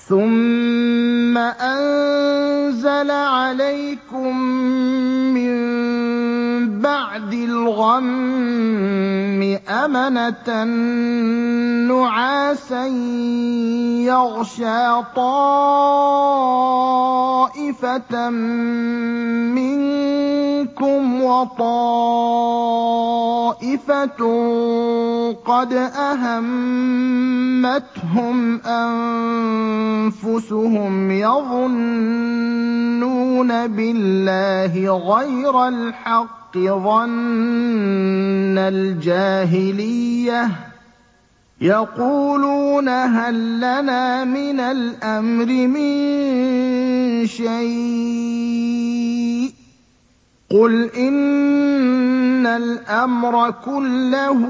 ثُمَّ أَنزَلَ عَلَيْكُم مِّن بَعْدِ الْغَمِّ أَمَنَةً نُّعَاسًا يَغْشَىٰ طَائِفَةً مِّنكُمْ وَطَائِفَةٌ قَدْ أَهَمَّتْهُمْ أَنفُسُهُمْ يَظُنُّونَ بِاللَّهِ غَيْرَ الْحَقِّ ظَنَّ الْجَاهِلِيَّةِ يَقُولُونَ هَل لَّنَا مِنَ الْأَمْرِ مِن شَيْءٍ ۗ قُلْ إِنَّ الْأَمْرَ كُلَّهُ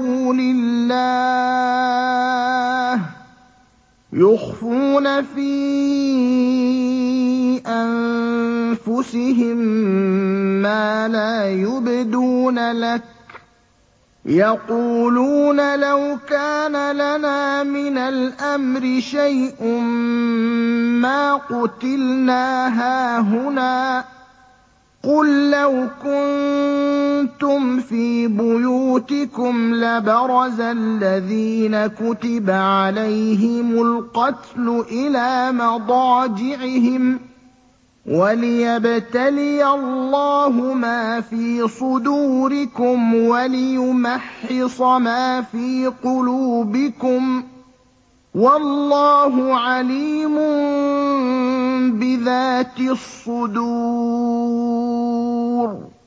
لِلَّهِ ۗ يُخْفُونَ فِي أَنفُسِهِم مَّا لَا يُبْدُونَ لَكَ ۖ يَقُولُونَ لَوْ كَانَ لَنَا مِنَ الْأَمْرِ شَيْءٌ مَّا قُتِلْنَا هَاهُنَا ۗ قُل لَّوْ كُنتُمْ فِي بُيُوتِكُمْ لَبَرَزَ الَّذِينَ كُتِبَ عَلَيْهِمُ الْقَتْلُ إِلَىٰ مَضَاجِعِهِمْ ۖ وَلِيَبْتَلِيَ اللَّهُ مَا فِي صُدُورِكُمْ وَلِيُمَحِّصَ مَا فِي قُلُوبِكُمْ ۗ وَاللَّهُ عَلِيمٌ بِذَاتِ الصُّدُورِ